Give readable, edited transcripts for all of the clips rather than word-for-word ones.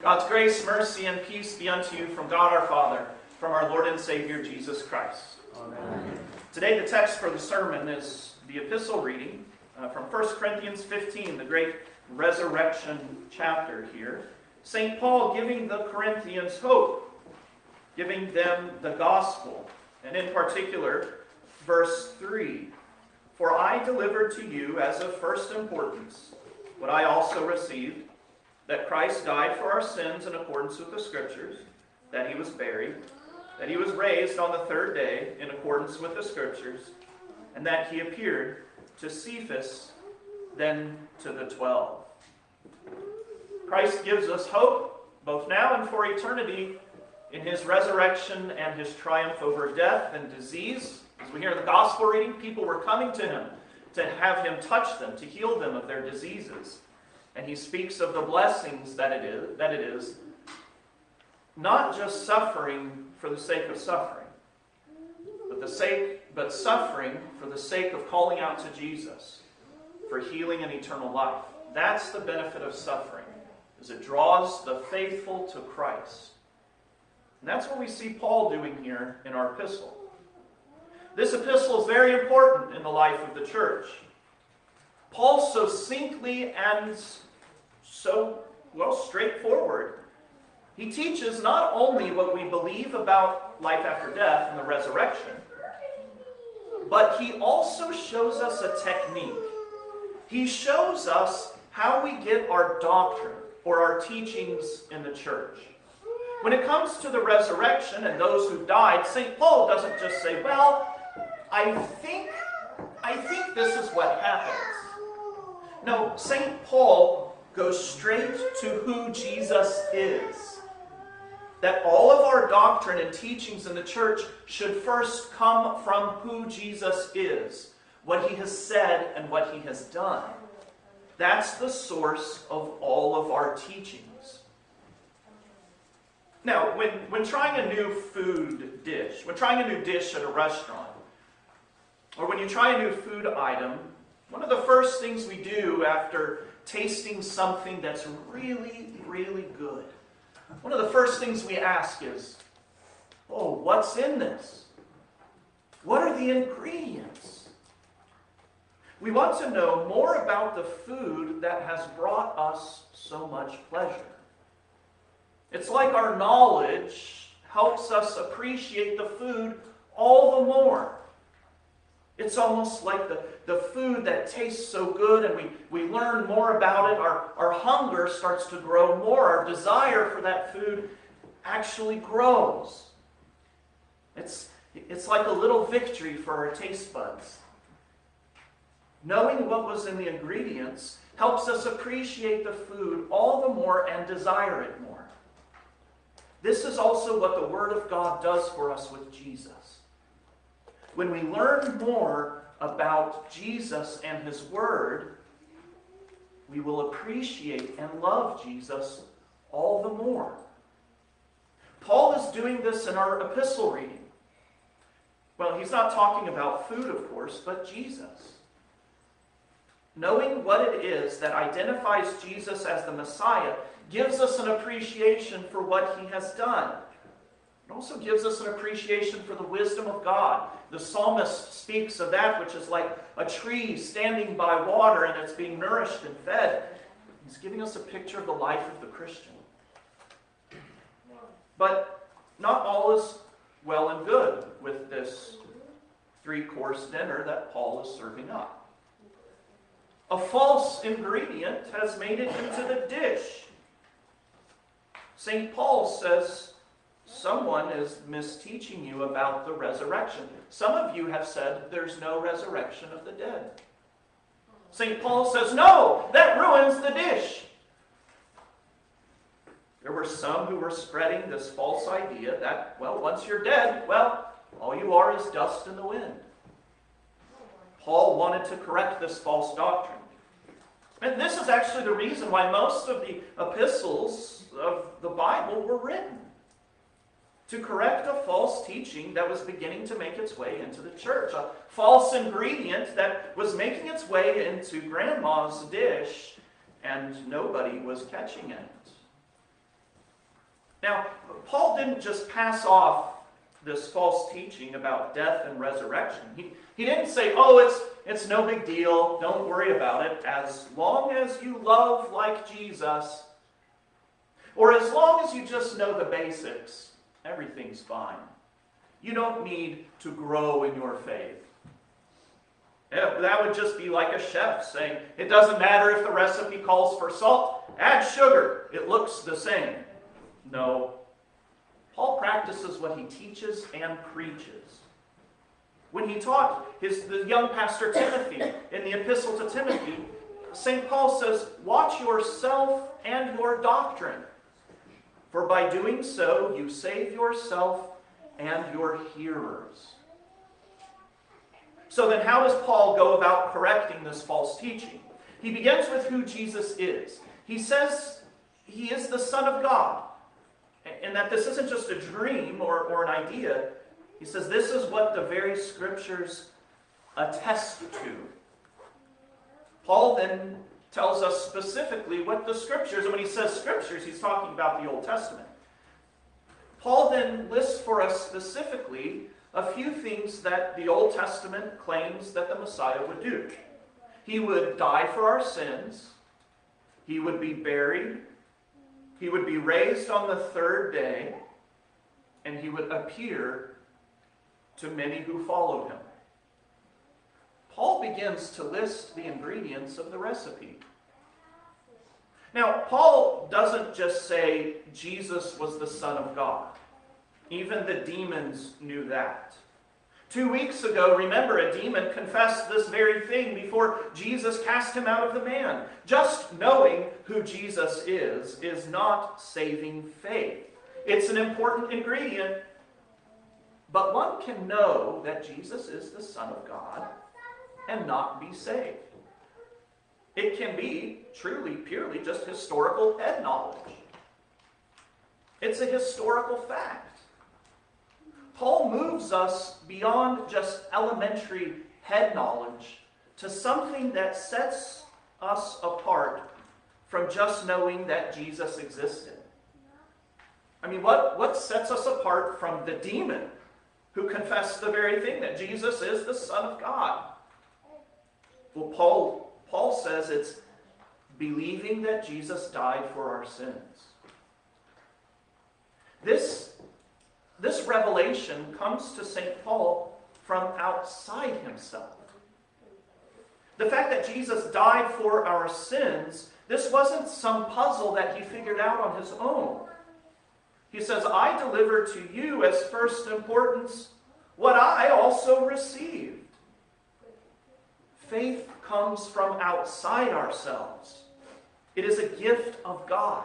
God's grace, mercy, and peace be unto you from God our Father, from our Lord and Savior Jesus Christ. Amen. Today the text for the sermon is the epistle reading from 1 Corinthians 15, the great resurrection chapter here. St. Paul giving the Corinthians hope, giving them the gospel, and in particular, verse 3. For I delivered to you as of first importance what I also received, that Christ died for our sins in accordance with the Scriptures, that he was buried, that he was raised on the third day in accordance with the Scriptures, and that he appeared to Cephas, then to the 12. Christ gives us hope, both now and for eternity, in his resurrection and his triumph over death and disease. As we hear in the gospel reading, people were coming to him to have him touch them, to heal them of their diseases. And he speaks of the blessings that it is not just suffering for the sake of suffering, but suffering for the sake of calling out to Jesus for healing and eternal life. That's the benefit of suffering, is it draws the faithful to Christ. And that's what we see Paul doing here in our epistle. This epistle is very important in the life of the church. Paul succinctly and so, straightforward. He teaches not only what we believe about life after death and the resurrection, but he also shows us a technique. He shows us how we get our doctrine or our teachings in the church. When it comes to the resurrection and those who died, St. Paul doesn't just say, well, I think this is what happens. No, St. Paul goes straight to who Jesus is. That all of our doctrine and teachings in the church should first come from who Jesus is, what he has said and what he has done. That's the source of all of our teachings. Now, when trying a new food dish, when trying a new dish at a restaurant, or when you try a new food item, one of the first things we do after tasting something that's really, really good, one of the first things we ask is, oh, what's in this? What are the ingredients? We want to know more about the food that has brought us so much pleasure. It's like our knowledge helps us appreciate the food all the more. It's almost like the food that tastes so good and we learn more about it. Our hunger starts to grow more. Our desire for that food actually grows. It's like a little victory for our taste buds. Knowing what was in the ingredients helps us appreciate the food all the more and desire it more. This is also what the Word of God does for us with Jesus. When we learn more about Jesus and his Word, we will appreciate and love Jesus all the more. Paul is doing this in our epistle reading. Well, he's not talking about food, of course, but Jesus. Knowing what it is that identifies Jesus as the Messiah gives us an appreciation for what he has done. It also gives us an appreciation for the wisdom of God. The psalmist speaks of that which is like a tree standing by water and it's being nourished and fed. He's giving us a picture of the life of the Christian. But not all is well and good with this 3-course dinner that Paul is serving up. A false ingredient has made it into the dish. St. Paul says, someone is misteaching you about the resurrection. Some of you have said there's no resurrection of the dead. St. Paul says, no, that ruins the dish. There were some who were spreading this false idea that, once you're dead, all you are is dust in the wind. Paul wanted to correct this false doctrine. And this is actually the reason why most of the epistles of the Bible were written. To correct a false teaching that was beginning to make its way into the church. A false ingredient that was making its way into grandma's dish and nobody was catching it. Now, Paul didn't just pass off this false teaching about death and resurrection. He didn't say, oh, it's no big deal, don't worry about it, as long as you love like Jesus, or as long as you just know the basics, everything's fine. You don't need to grow in your faith. That would just be like a chef saying, it doesn't matter if the recipe calls for salt, add sugar, it looks the same. No. Paul practices what he teaches and preaches. When he taught the young pastor Timothy in the epistle to Timothy, St. Paul says, watch yourself and your doctrine, for by doing so you save yourself and your hearers. So then how does Paul go about correcting this false teaching? He begins with who Jesus is. He says he is the Son of God, and that this isn't just a dream or an idea. He says this is what the very Scriptures attest to. Paul then tells us specifically what the Scriptures, and when he says Scriptures, he's talking about the Old Testament. Paul then lists for us specifically a few things that the Old Testament claims that the Messiah would do. He would die for our sins. He would be buried. He would be raised on the third day. And he would appear to many who followed him. Paul begins to list the ingredients of the recipe. Now, Paul doesn't just say Jesus was the Son of God. Even the demons knew that. 2 weeks ago, remember, a demon confessed this very thing before Jesus cast him out of the man. Just knowing who Jesus is not saving faith. It's an important ingredient, but one can know that Jesus is the Son of God and not be saved. It can be truly, purely just historical head knowledge. It's a historical fact. Paul moves us beyond just elementary head knowledge to something that sets us apart from just knowing that Jesus existed. I mean, what sets us apart from the demon who confessed the very thing, that Jesus is the Son of God? Well, Paul says it's believing that Jesus died for our sins. This revelation comes to St. Paul from outside himself. The fact that Jesus died for our sins, this wasn't some puzzle that he figured out on his own. He says, I deliver to you as first importance what I also received. Faith comes from outside ourselves. It is a gift of God.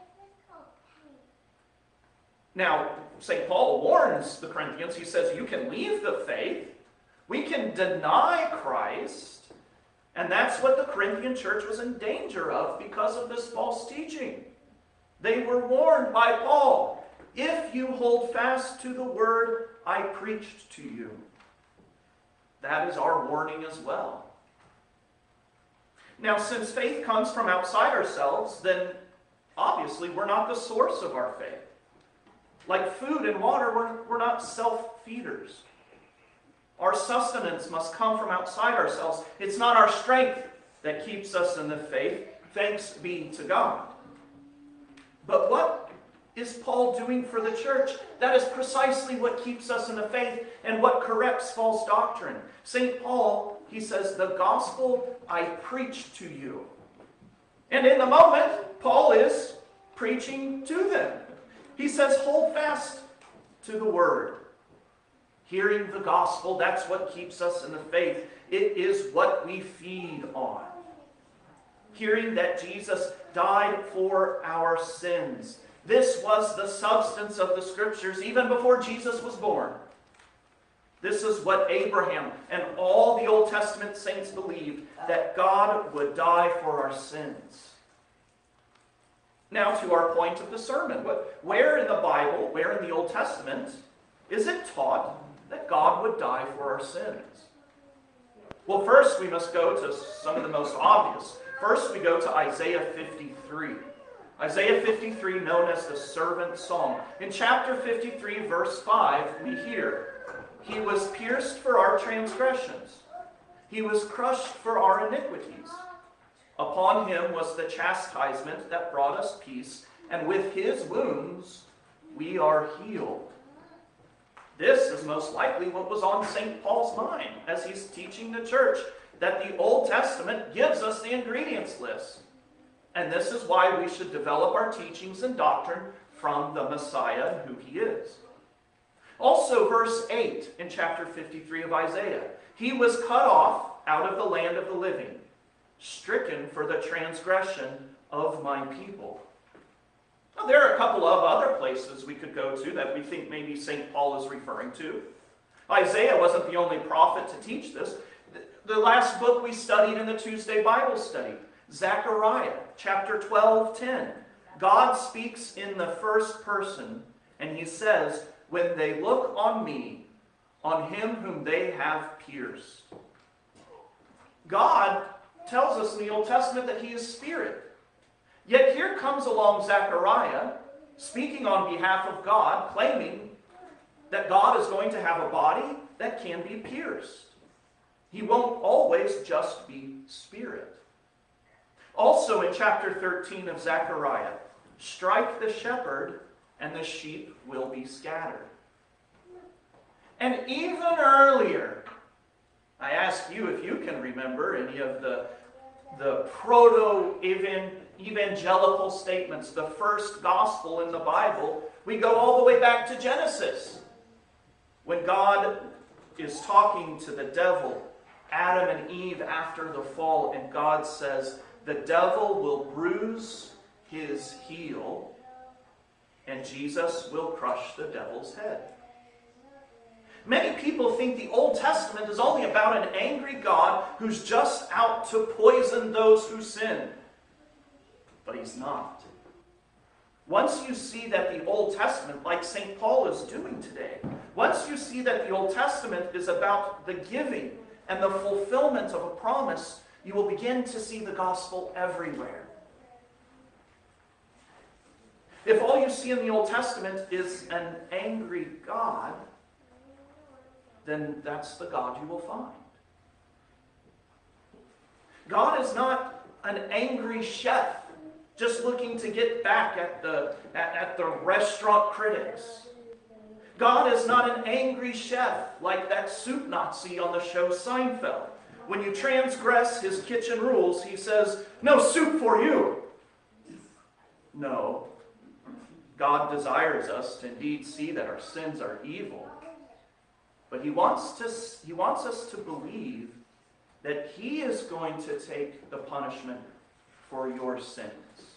Now, St. Paul warns the Corinthians. He says, you can leave the faith. We can deny Christ. And that's what the Corinthian church was in danger of because of this false teaching. They were warned by Paul, if you hold fast to the word I preached to you. That is our warning as well. Now, since faith comes from outside ourselves, then obviously we're not the source of our faith. Like food and water, we're not self-feeders. Our sustenance must come from outside ourselves. It's not our strength that keeps us in the faith. Thanks be to God. But what is Paul doing for the church? That is precisely what keeps us in the faith and what corrects false doctrine. St. Paul, he says, the gospel I preached to you. And in the moment, Paul is preaching to them. He says, hold fast to the word. Hearing the gospel, that's what keeps us in the faith. It is what we feed on. Hearing that Jesus died for our sins. This was the substance of the Scriptures even before Jesus was born. This is what Abraham and all the Old Testament saints believed, that God would die for our sins. Now to our point of the sermon. Where in the Bible, where in the Old Testament, is it taught that God would die for our sins? Well, first we must go to some of the most obvious. First we go to Isaiah 53. Isaiah 53, known as the servant song. In chapter 53, verse 5, we hear, "He was pierced for our transgressions. He was crushed for our iniquities. Upon him was the chastisement that brought us peace, and with his wounds we are healed." This is most likely what was on St. Paul's mind as he's teaching the church, that the Old Testament gives us the ingredients list. And this is why we should develop our teachings and doctrine from the Messiah and who he is. Also, verse 8 in chapter 53 of Isaiah. "He was cut off out of the land of the living, stricken for the transgression of my people." Now, there are a couple of other places we could go to that we think maybe St. Paul is referring to. Isaiah wasn't the only prophet to teach this. The last book we studied in the Tuesday Bible study, Zechariah, chapter 12:10. God speaks in the first person, and he says, "When they look on me, on him whom they have pierced." God tells us in the Old Testament that he is spirit. Yet here comes along Zechariah, speaking on behalf of God, claiming that God is going to have a body that can be pierced. He won't always just be spirit. Also in chapter 13 of Zechariah, "Strike the shepherd, and the sheep will be scattered." And even earlier, I ask you if you can remember any of the proto-evangelical statements, the first gospel in the Bible. We go all the way back to Genesis, when God is talking to the devil, Adam and Eve, after the fall, and God says, "The devil will bruise his heel, and Jesus will crush the devil's head." Many people think the Old Testament is only about an angry God who's just out to poison those who sin. But he's not. Once you see that the Old Testament, like St. Paul is doing today, once you see that the Old Testament is about the giving and the fulfillment of a promise, you will begin to see the gospel everywhere. If all you see in the Old Testament is an angry God, then that's the God you will find. God is not an angry chef just looking to get back at the restaurant critics. God is not an angry chef like that soup Nazi on the show Seinfeld. When you transgress his kitchen rules, he says, "No soup for you." No. God desires us to indeed see that our sins are evil. But he wants us to believe that he is going to take the punishment for your sins.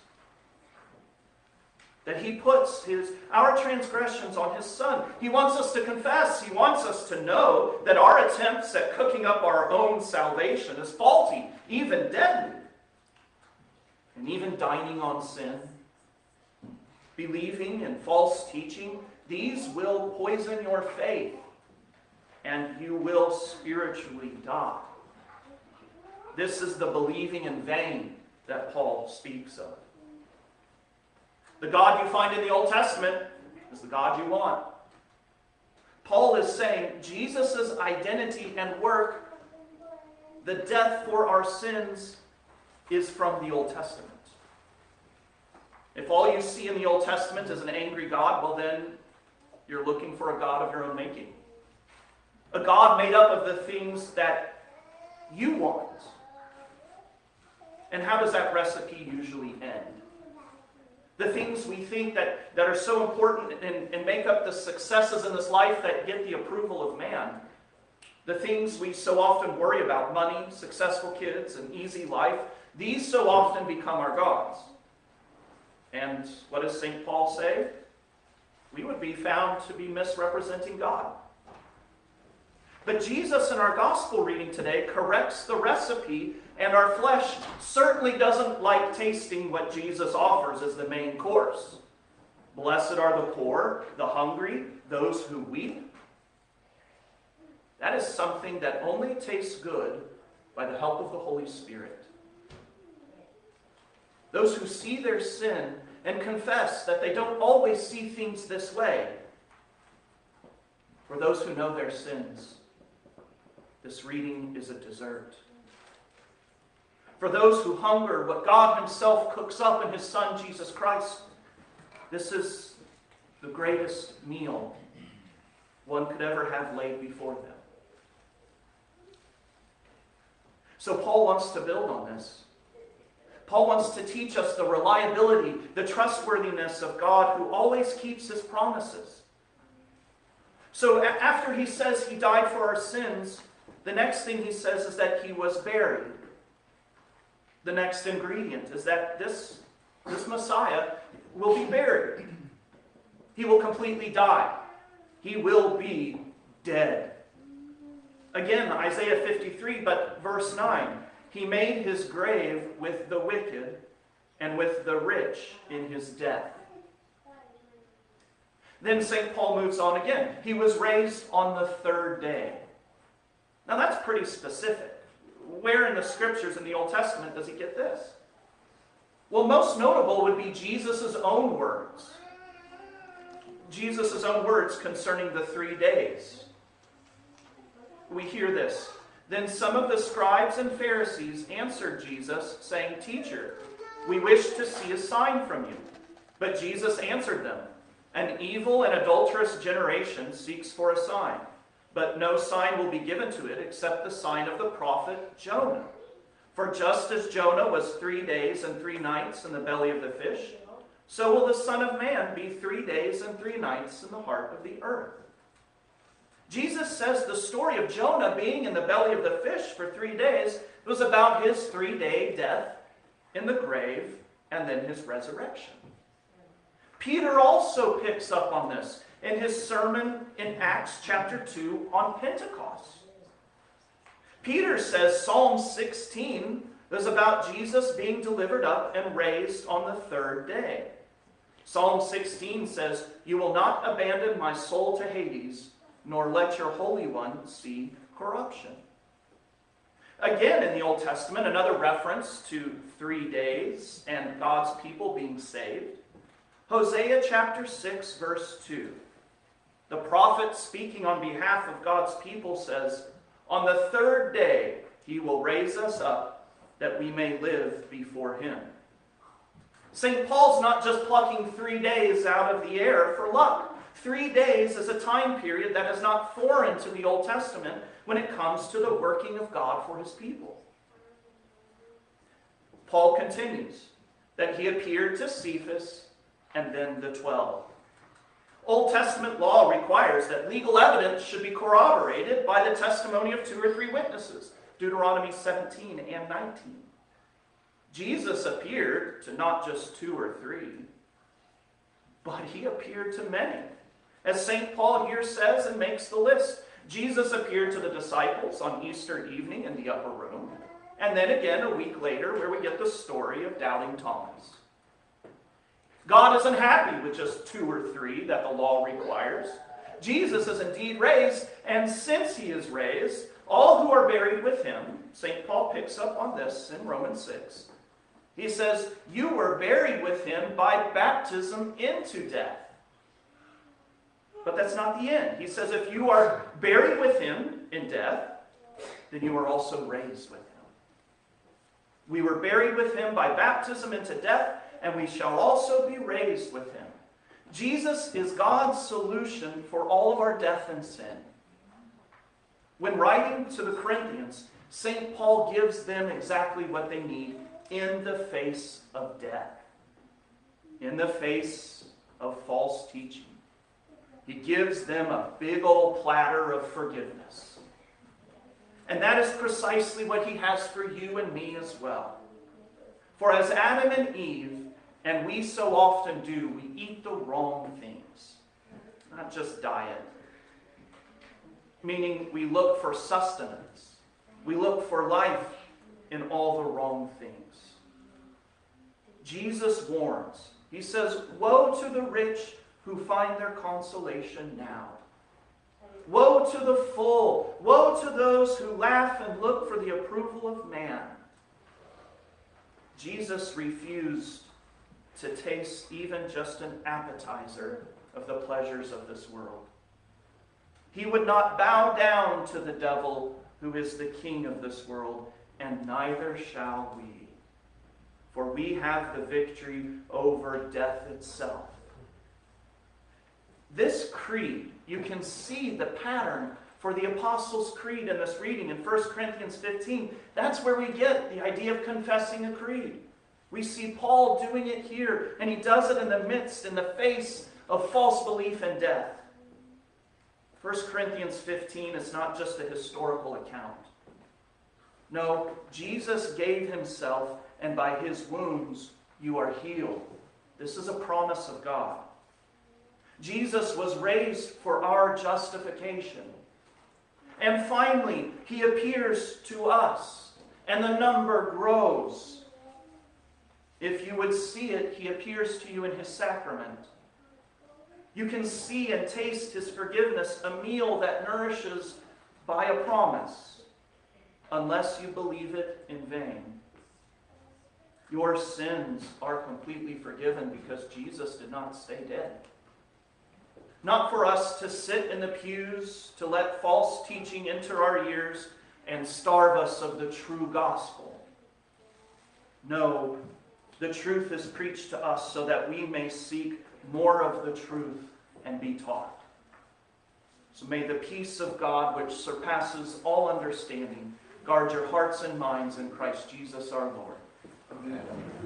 That he puts our transgressions on his Son. He wants us to confess. He wants us to know that our attempts at cooking up our own salvation is faulty, even deadly. And even dining on sin, believing in false teaching, these will poison your faith, and you will spiritually die. This is the believing in vain that Paul speaks of. The God you find in the Old Testament is the God you want. Paul is saying Jesus' identity and work, the death for our sins, is from the Old Testament. If all you see in the Old Testament is an angry God, well then you're looking for a God of your own making. A God made up of the things that you want. And how does that recipe usually end? The things we think that are so important and make up the successes in this life that get the approval of man, the things we so often worry about, money, successful kids, an easy life, these so often become our gods. And what does St. Paul say? We would be found to be misrepresenting God. But Jesus in our gospel reading today corrects the recipe, and our flesh certainly doesn't like tasting what Jesus offers as the main course. Blessed are the poor, the hungry, those who weep. That is something that only tastes good by the help of the Holy Spirit. Those who see their sin and confess that they don't always see things this way. For those who know their sins, this reading is a dessert. For those who hunger what God himself cooks up in his Son, Jesus Christ, this is the greatest meal one could ever have laid before them. So Paul wants to build on this. Paul wants to teach us the reliability, the trustworthiness of God who always keeps his promises. So after he says he died for our sins, the next thing he says is that he was buried. The next ingredient is that this Messiah will be buried. He will completely die. He will be dead. Again, Isaiah 53, but verse 9. He made his grave with the wicked and with the rich in his death. Then St. Paul moves on again. He was raised on the third day. Now that's pretty specific. Where in the scriptures in the Old Testament does he get this? Well, most notable would be Jesus' own words. Jesus' own words concerning the 3 days. We hear this. Then some of the scribes and Pharisees answered Jesus, saying, Teacher, we wish to see a sign from you. But Jesus answered them, An evil and adulterous generation seeks for a sign, but no sign will be given to it except the sign of the prophet Jonah. For just as Jonah was 3 days and 3 nights in the belly of the fish, so will the Son of Man be 3 days and 3 nights in the heart of the earth. Jesus says the story of Jonah being in the belly of the fish for 3 days was about his 3-day death in the grave and then his resurrection. Peter also picks up on this in his sermon in Acts chapter 2 on Pentecost. Peter says Psalm 16 is about Jesus being delivered up and raised on the 3rd day. Psalm 16 says, You will not abandon my soul to Hades, nor let your Holy One see corruption. Again, in the Old Testament, another reference to 3 days and God's people being saved. Hosea chapter 6, verse 2. The prophet speaking on behalf of God's people says, On the 3rd day he will raise us up, that we may live before him. St. Paul's not just plucking 3 days out of the air for luck. 3 days is a time period that is not foreign to the Old Testament when it comes to the working of God for his people. Paul continues that he appeared to Cephas and then the 12. Old Testament law requires that legal evidence should be corroborated by the testimony of 2 or 3 witnesses, Deuteronomy 17 and 19. Jesus appeared to not just 2 or 3, but he appeared to many. As St. Paul here says and makes the list, Jesus appeared to the disciples on Easter evening in the upper room, and then again a week later where we get the story of doubting Thomas. God isn't happy with just 2 or 3 that the law requires. Jesus is indeed raised, and since he is raised, all who are buried with him, St. Paul picks up on this in Romans 6. He says, You were buried with him by baptism into death. But that's not the end. He says, if you are buried with him in death, then you are also raised with him. We were buried with him by baptism into death, and we shall also be raised with him. Jesus is God's solution for all of our death and sin. When writing to the Corinthians, St. Paul gives them exactly what they need in the face of death, in the face of false teaching. He gives them a big old platter of forgiveness. And that is precisely what he has for you and me as well. For as Adam and Eve, and we so often do, we eat the wrong things. Not just diet. Meaning we look for sustenance. We look for life in all the wrong things. Jesus warns. He says, Woe to the rich who find their consolation now. Woe to the full. Woe to those who laugh and look for the approval of man. Jesus refused to taste even just an appetizer of the pleasures of this world. He would not bow down to the devil, who is the king of this world, and neither shall we. For we have the victory over death itself. This creed, you can see the pattern for the Apostles' Creed in this reading in 1 Corinthians 15. That's where we get the idea of confessing a creed. We see Paul doing it here, and he does it in the face of false belief and death. 1 Corinthians 15 is not just a historical account. No, Jesus gave himself, and by his wounds you are healed. This is a promise of God. Jesus was raised for our justification. And finally, he appears to us, and the number grows. If you would see it, he appears to you in his sacrament. You can see and taste his forgiveness, a meal that nourishes by a promise, unless you believe it in vain. Your sins are completely forgiven because Jesus did not stay dead. Not for us to sit in the pews, to let false teaching enter our ears and starve us of the true gospel. No, the truth is preached to us so that we may seek more of the truth and be taught. So may the peace of God, which surpasses all understanding, guard your hearts and minds in Christ Jesus our Lord. Amen.